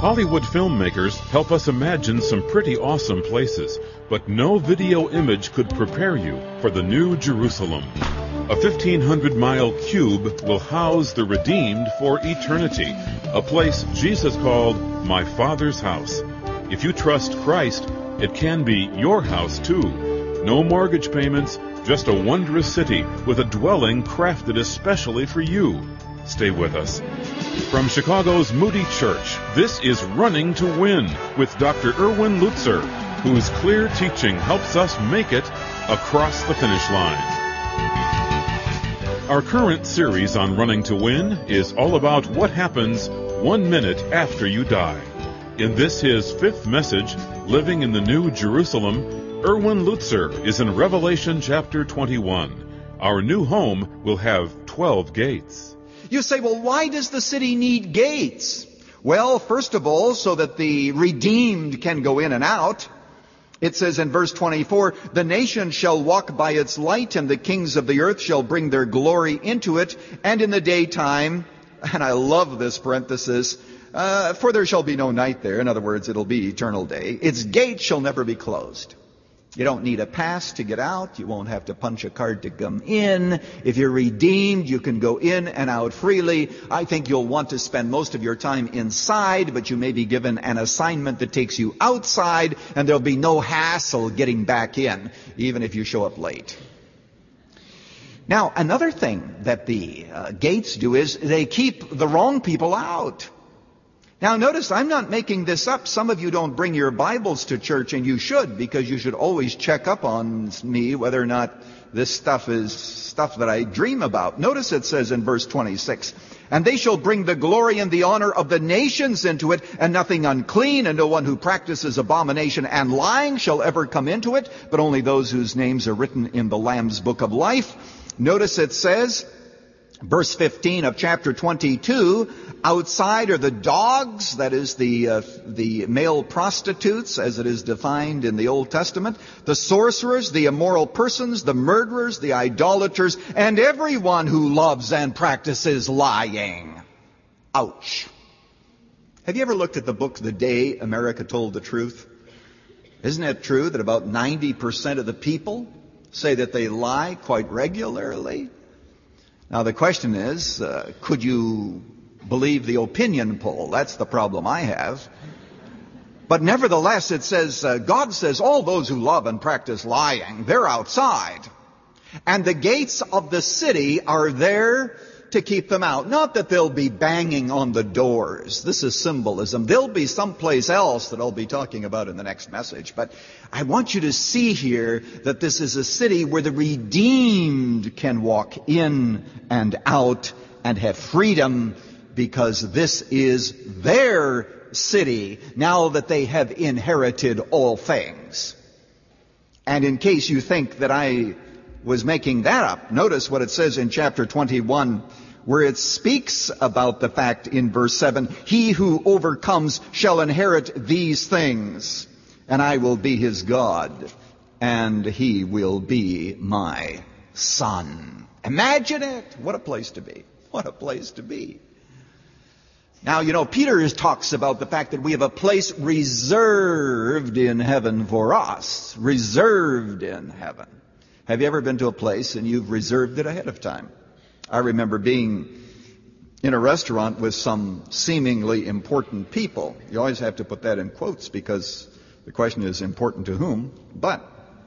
Hollywood filmmakers help us imagine some pretty awesome places, but no video image could prepare you for the New Jerusalem. A 1,500-mile cube will house the redeemed for eternity, a place Jesus called my Father's house. If you trust Christ, it can be your house too. No mortgage payments, just a wondrous city with a dwelling crafted especially for you. Stay with us. From Chicago's Moody Church, this is Running to Win with Dr. Erwin Lutzer, whose clear teaching helps us make it across the finish line. Our current series on Running to Win is all about what happens 1 minute after you die. In this, his fifth message, Living in the New Jerusalem, Erwin Lutzer is in Revelation chapter 21. Our new home will have 12 gates. You say, well, why does the city need gates? Well, first of all, so that the redeemed can go in and out. It says in verse 24, the nation shall walk by its light, and the kings of the earth shall bring their glory into it, and in the daytime, and I love this parenthesis, for there shall be no night there. In other words, it'll be eternal day. Its gates shall never be closed. You don't need a pass to get out. You won't have to punch a card to come in. If you're redeemed, you can go in and out freely. I think you'll want to spend most of your time inside, but you may be given an assignment that takes you outside, and there'll be no hassle getting back in, even if you show up late. Now, another thing that the gates do is they keep the wrong people out. Now notice, I'm not making this up. Some of you don't bring your Bibles to church, and you should, because you should always check up on me whether or not this stuff is stuff that I dream about. Notice it says in verse 26, and they shall bring the glory and the honor of the nations into it, and nothing unclean, and no one who practices abomination and lying shall ever come into it, but only those whose names are written in the Lamb's book of life. Notice it says, verse 15 of chapter 22, outside are the dogs, that is the male prostitutes as it is defined in the Old Testament, the sorcerers, the immoral persons, the murderers, the idolaters, and everyone who loves and practices lying. Ouch. Have you ever looked at the book The Day America Told the Truth? Isn't it true that about 90% of the people say that they lie quite regularly? Now the question is, could you believe the opinion poll? That's the problem I have. But nevertheless, it says, God says all those who love and practice lying, they're outside. And the gates of the city are there to keep them out. Not that they'll be banging on the doors. This is symbolism. They'll be someplace else that I'll be talking about in the next message. But I want you to see here that this is a city where the redeemed can walk in and out and have freedom, because this is their city now that they have inherited all things. And in case you think that I was making that up, notice what it says in chapter 21, where it speaks about the fact in verse 7, he who overcomes shall inherit these things, and I will be his God, and he will be my son. Imagine it. What a place to be. What a place to be. Now, you know, Peter talks about the fact that we have a place reserved in heaven for us. Reserved in heaven. Have you ever been to a place and you've reserved it ahead of time? I remember being in a restaurant with some seemingly important people. You always have to put that in quotes because the question is important to whom. But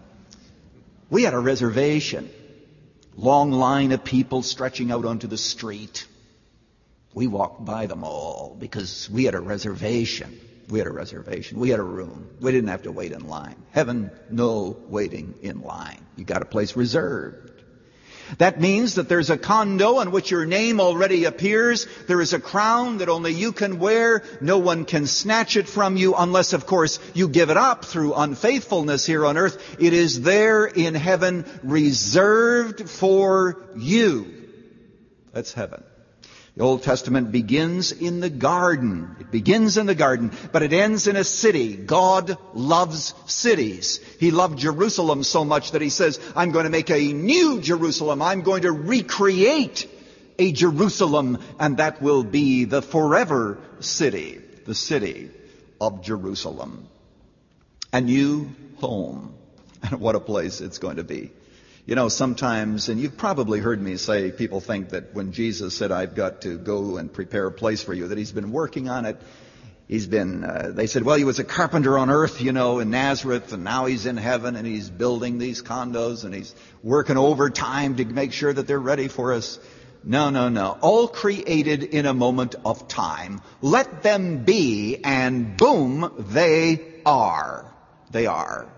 we had a reservation. Long line of people stretching out onto the street. We walked by them all because we had a reservation. We had a reservation. We had a room. We didn't have to wait in line. Heaven, no waiting in line. You got a place reserved. That means that there's a condo on which your name already appears. There is a crown that only you can wear. No one can snatch it from you unless, of course, you give it up through unfaithfulness here on earth. It is there in heaven reserved for you. That's heaven. The Old Testament begins in the garden. It begins in the garden, but it ends in a city. God loves cities. He loved Jerusalem so much that he says, I'm going to make a new Jerusalem. I'm going to recreate a Jerusalem, and that will be the forever city. the city of Jerusalem. A new home. And what a place it's going to be. You know, sometimes, and you've probably heard me say, people think that when Jesus said, I've got to go and prepare a place for you, that he's been working on it. They said, well, he was a carpenter on earth, you know, in Nazareth, and now he's in heaven, and he's building these condos, and he's working overtime to make sure that they're ready for us. No. All created in a moment of time. Let them be, and boom, they are. They are.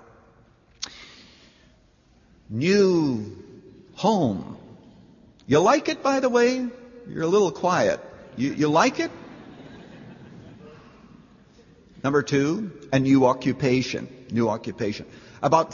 New home. You like it, by the way? You're a little quiet. You like it? Number 2, a new occupation. New occupation. About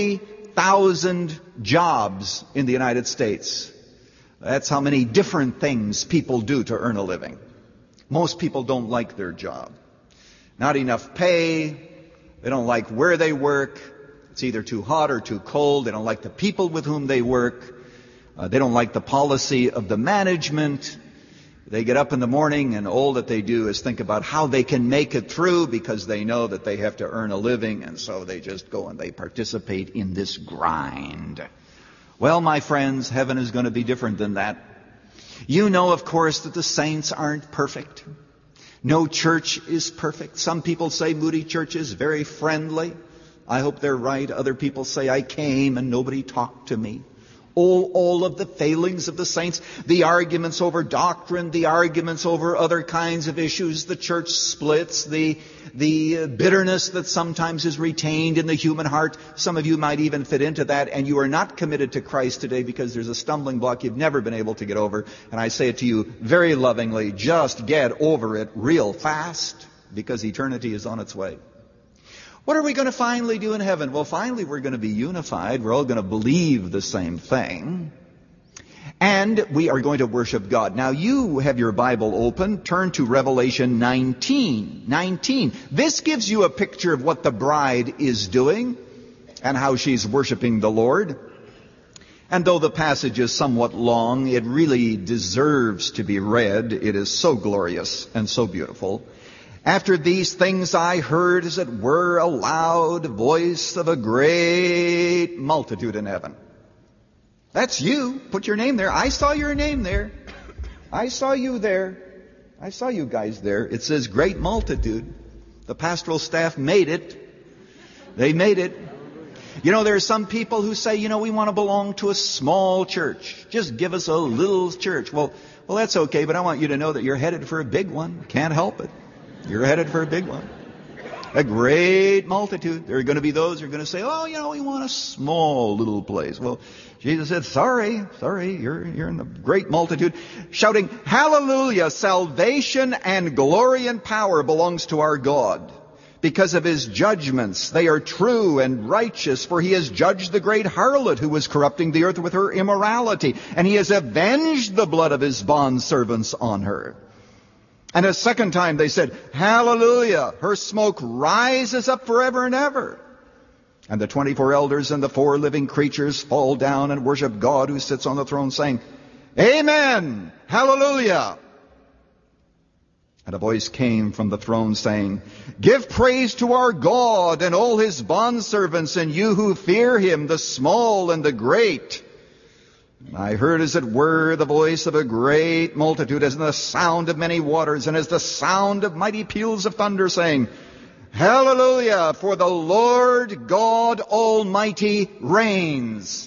40,000 jobs in the United States. That's how many different things people do to earn a living. Most people don't like their job. Not enough pay. They don't like where they work. It's either too hot or too cold. They don't like the people with whom they work. They don't like the policy of the management. They get up in the morning and all that they do is think about how they can make it through because they know that they have to earn a living, and so they just go and they participate in this grind. Well, my friends, heaven is going to be different than that. You know, of course, that the saints aren't perfect. No church is perfect. Some people say Moody Church is very friendly. I hope they're right. Other people say I came and nobody talked to me. All of the failings of the saints, the arguments over doctrine, the arguments over other kinds of issues, the church splits, the bitterness that sometimes is retained in the human heart. Some of you might even fit into that, and you are not committed to Christ today because there's a stumbling block you've never been able to get over. And I say it to you very lovingly, just get over it real fast because eternity is on its way. What are we going to finally do in heaven? Well, finally we're going to be unified. We're all going to believe the same thing. And we are going to worship God. Now you have your Bible open. Turn to Revelation 19. This gives you a picture of what the bride is doing and how she's worshiping the Lord. And though the passage is somewhat long, it really deserves to be read. It is so glorious and so beautiful. After these things I heard, as it were, a loud voice of a great multitude in heaven. That's you. Put your name there. I saw your name there. I saw you there. I saw you guys there. It says great multitude. The pastoral staff made it. They made it. You know, there are some people who say, we want to belong to a small church. Just give us a little church. Well, that's okay, but I want you to know that you're headed for a big one. Can't help it. You're headed for a big one. A great multitude. There are going to be those who are going to say, we want a small little place. Well, Jesus said, sorry, you're in the great multitude. Shouting, hallelujah, salvation and glory and power belongs to our God. Because of his judgments, they are true and righteous, for he has judged the great harlot who was corrupting the earth with her immorality, and he has avenged the blood of his bondservants on her. And a second time they said, hallelujah, her smoke rises up forever and ever. And the 24 elders and the 4 living creatures fall down and worship God who sits on the throne, saying, Amen, hallelujah. And a voice came from the throne saying, Give praise to our God and all his bondservants and you who fear him, the small and the great. I heard as it were the voice of a great multitude, as in the sound of many waters, and as the sound of mighty peals of thunder, saying, Hallelujah, for the Lord God Almighty reigns.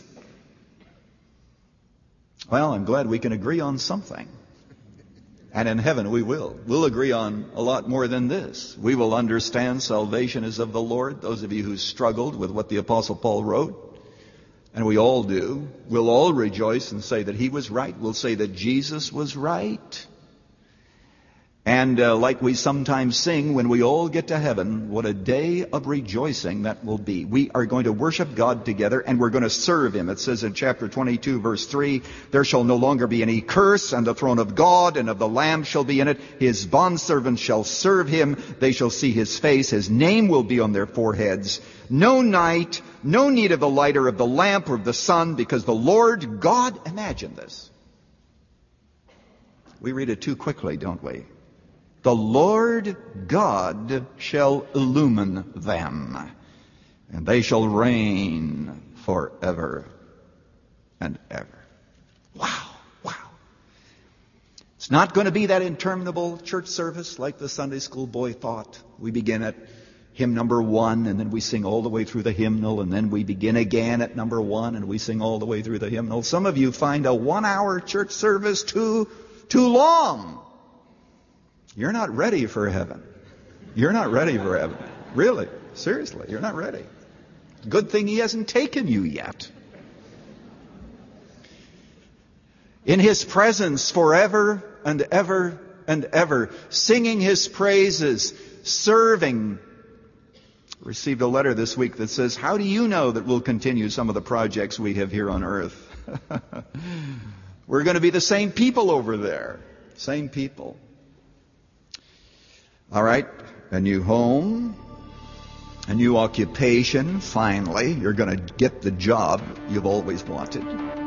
Well, I'm glad we can agree on something. And in heaven we will. We'll agree on a lot more than this. We will understand salvation is of the Lord. Those of you who struggled with what the Apostle Paul wrote, and we all do, we'll all rejoice and say that he was right. We'll say that Jesus was right. And like we sometimes sing, when we all get to heaven, what a day of rejoicing that will be. We are going to worship God together, and we're going to serve him. It says in chapter 22, verse 3, There shall no longer be any curse, and the throne of God and of the Lamb shall be in it. His bondservants shall serve him. They shall see his face. His name will be on their foreheads. No night, no need of the light or of the lamp or of the sun, because the Lord God, imagine this. We read it too quickly, don't we? The Lord God shall illumine them, and they shall reign forever and ever. Wow, wow. It's not going to be that interminable church service like the Sunday school boy thought. We begin at hymn number 1, and then we sing all the way through the hymnal, and then we begin again at number 1, and we sing all the way through the hymnal. Some of you find a 1-hour church service too long. You're not ready for heaven. You're not ready for heaven. Really, seriously, you're not ready. Good thing He hasn't taken you yet. In His presence forever and ever and ever, singing His praises, serving. Received a letter this week that says, how do you know that we'll continue some of the projects we have here on earth? We're going to be the same people over there. Same people. All right, a new home, a new occupation. Finally, you're going to get the job you've always wanted.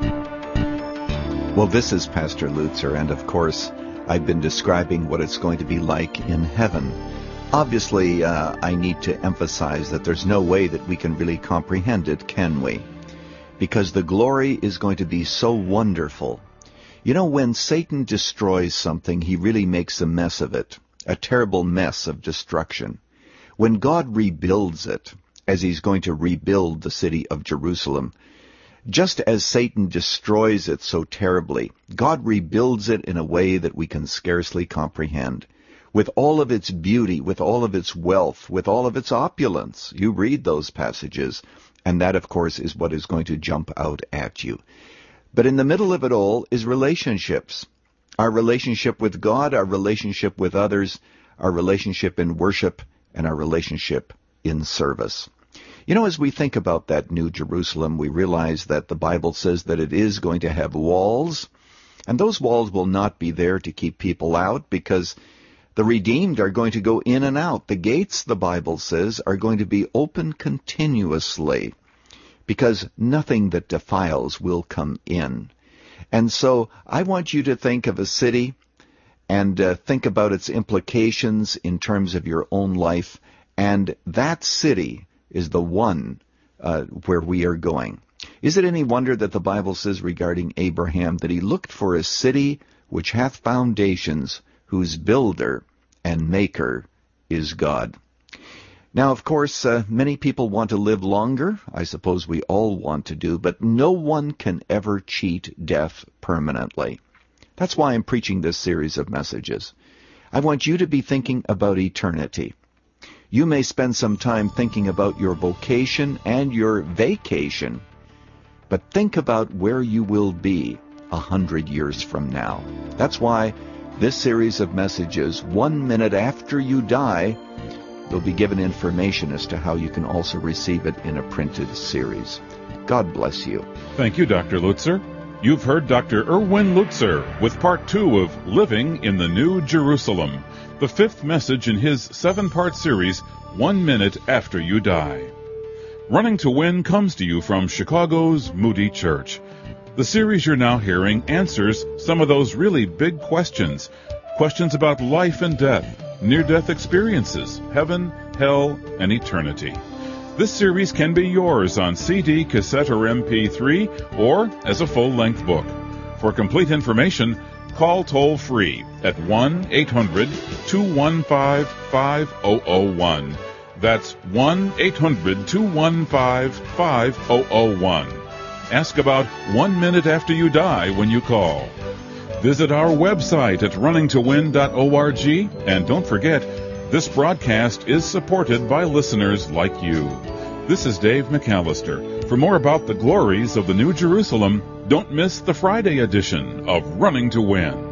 Well, this is Pastor Lutzer, and of course, I've been describing what it's going to be like in heaven. Obviously, I need to emphasize that there's no way that we can really comprehend it, can we? Because the glory is going to be so wonderful. You know, when Satan destroys something, he really makes a mess of it. A terrible mess of destruction. When God rebuilds it, as He's going to rebuild the city of Jerusalem, just as Satan destroys it so terribly, God rebuilds it in a way that we can scarcely comprehend. With all of its beauty, with all of its wealth, with all of its opulence. You read those passages, and that, of course, is what is going to jump out at you. But in the middle of it all is relationships. Our relationship with God, our relationship with others, our relationship in worship, and our relationship in service. You know, as we think about that New Jerusalem, we realize that the Bible says that it is going to have walls, and those walls will not be there to keep people out, because the redeemed are going to go in and out. The gates, the Bible says, are going to be open continuously, because nothing that defiles will come in. And so I want you to think of a city and think about its implications in terms of your own life. And that city is the one where we are going. Is it any wonder that the Bible says regarding Abraham that he looked for a city which hath foundations, whose builder and maker is God? Now, of course, many people want to live longer. I suppose we all want to do, but no one can ever cheat death permanently. That's why I'm preaching this series of messages. I want you to be thinking about eternity. You may spend some time thinking about your vocation and your vacation, but think about where you will be 100 years from now. That's why this series of messages, 1 minute after you die, you'll be given information as to how you can also receive it in a printed series. God bless you. Thank you, Dr. Lutzer. You've heard Dr. Erwin Lutzer with Part 2 of Living in the New Jerusalem, the 5th message in his 7-part series, 1 Minute After You Die. Running to Win comes to you from Chicago's Moody Church. The series you're now hearing answers some of those really big questions. Questions about life and death, near-death experiences, heaven, hell, and eternity. This series can be yours on CD, cassette, or MP3, or as a full-length book. For complete information, call toll-free at 1-800-215-5001. That's 1-800-215-5001. Ask about 1 minute after you die when you call. Visit our website at runningtowin.org, and don't forget, this broadcast is supported by listeners like you. This is Dave McAllister. For more about the glories of the New Jerusalem, don't miss the Friday edition of Running to Win.